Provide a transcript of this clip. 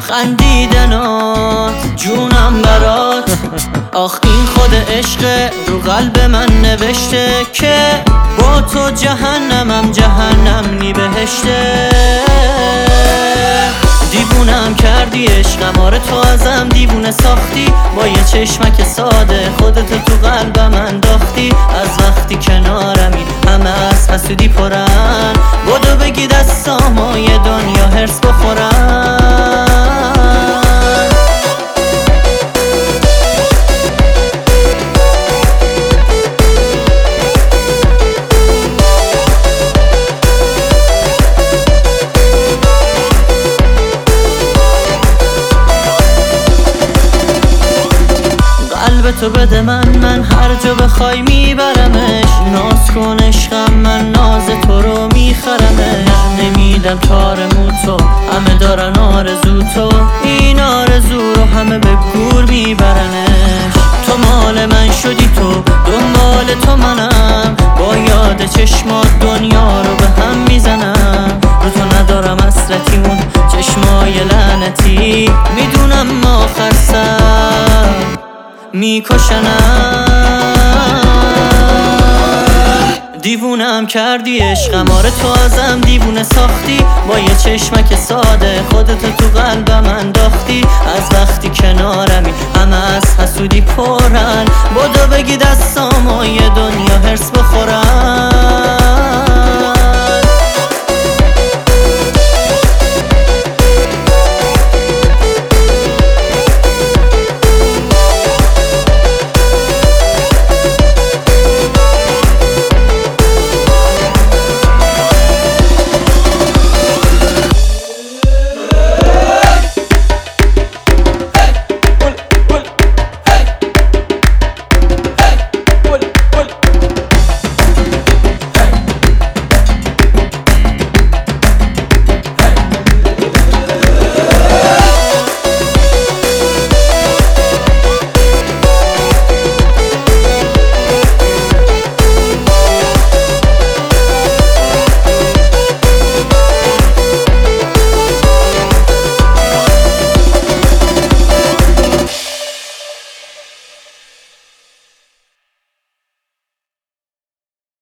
خندیدنات جونم برات آخ این خود عشق رو قلب من نوشته که با تو جهنمم جهنم نی بهشته. دیوونم کردی عشقم، آره تو ازم دیوونه ساختی، با یه چشمک ساده خودتو تو قلبم انداختی. از وقتی کنارمی همه از حسودی پرن، بدو بگی دستامو یه دنیا هرس بخورن. قلبتو بده من هر جا بخوای میبرمش. ناز کن عشقم من ناز تو رو میخرمش. نمیدم تار موتو همه دارن آرزو تو، این آرزو رو همه به گور میبرنش. تو مال من شدی تو دنبال تو منم، با یاد چشمات دنیا رو به هم میزنم. رو تو ندارم حسرتی اون چشمای لعنتی، میدونم آخر سر میکشنم. دیوونم کردی عشقم، آره تو ازم دیوونه ساختی، با یه چشمک ساده خودتو تو قلبم انداختی. از وقتی کنارمی همه از حسودی پرن، بدو بگی دستامو یه دنیا هرس بخورن.